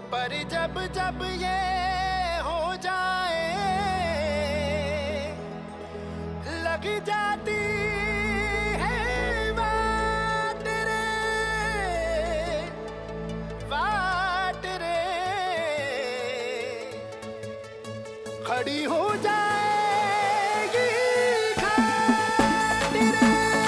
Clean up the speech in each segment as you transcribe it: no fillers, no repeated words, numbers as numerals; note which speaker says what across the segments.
Speaker 1: पर जब जब ये हो जाए लग जाती है वाट रे खड़ी हो जाएगी घाट रे।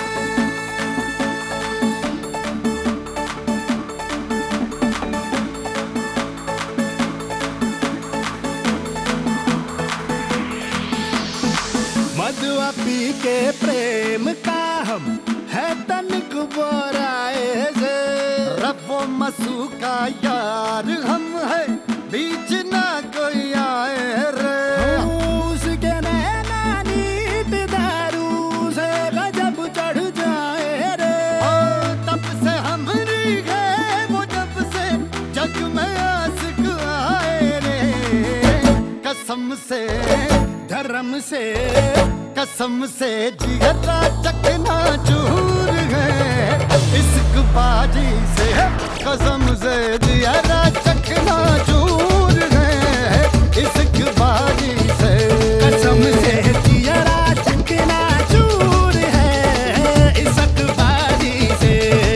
Speaker 1: मधुआ पी के प्रेम का हम है तनिक बोराए से रफो मसू का यार हम है बीच ना कोई आए रे। उसके नैना नीत दारू से गजब चढ़ जाए रे। तब से हमरी है वो जब से जग में आशिक आए रे। कसम से धर्म से कसम से जिगरा चकना चूर है इश्क बाजी से। कसम से जिगरा चकना चूर है इश्क बाजी से। कसम से जिगरा चकना चूर है इश्क बाजी से।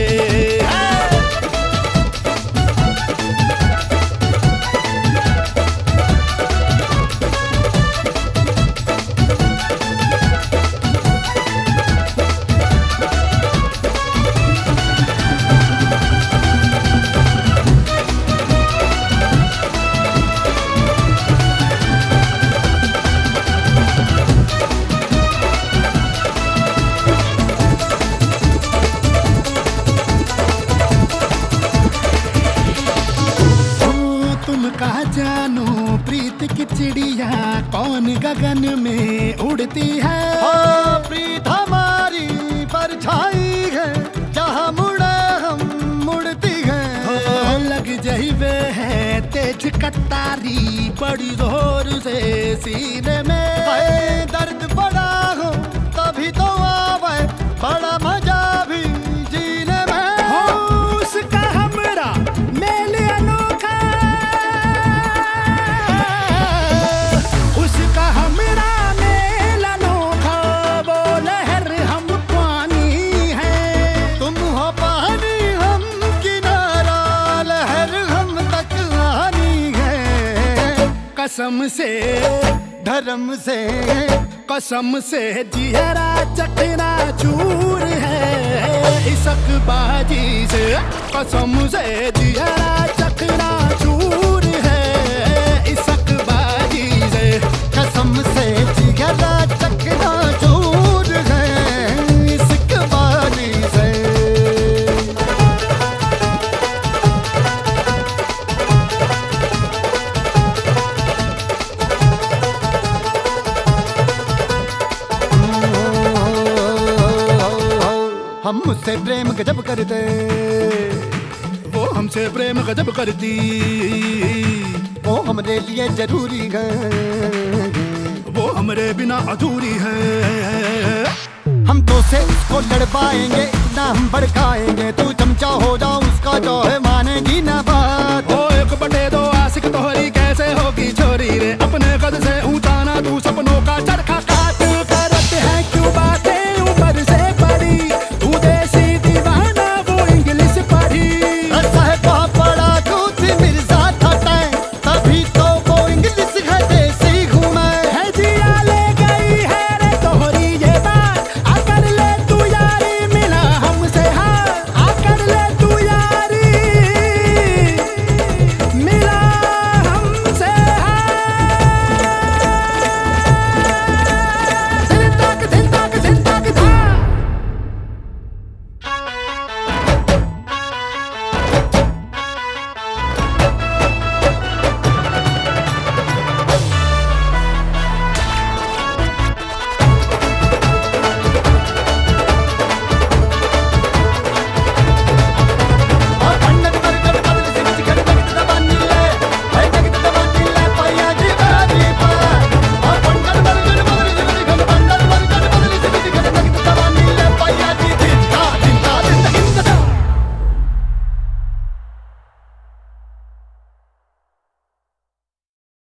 Speaker 1: कहा जानो प्रीत की चिड़िया कौन गगन में उड़ती है। प्रीत हमारी परछाई है जहाँ मुड़े हम मुड़ती है। लग जाइबे है तेज कटारी बड़ी जोर से सीने में। दर्द बड़ा हो तभी तो आवे बड़ा मजा भी जीने में। उसका हमरा मेल अनोखा कसम से धर्म से कसम से जिहरा चकना चूर है इश्क बाजी से। कसम से जिहरा चकना चूर है इश्क बाजी से। कसम से जिहरा चकना चूर है इश्क बाजी से। हम मुझसे प्रेम गजब करते वो हमसे प्रेम गजब करती। वो हमरे लिए जरूरी है वो हमरे बिना अधूरी है। हम तो से उसको लड़वाएंगे ना हम भड़काएंगे तू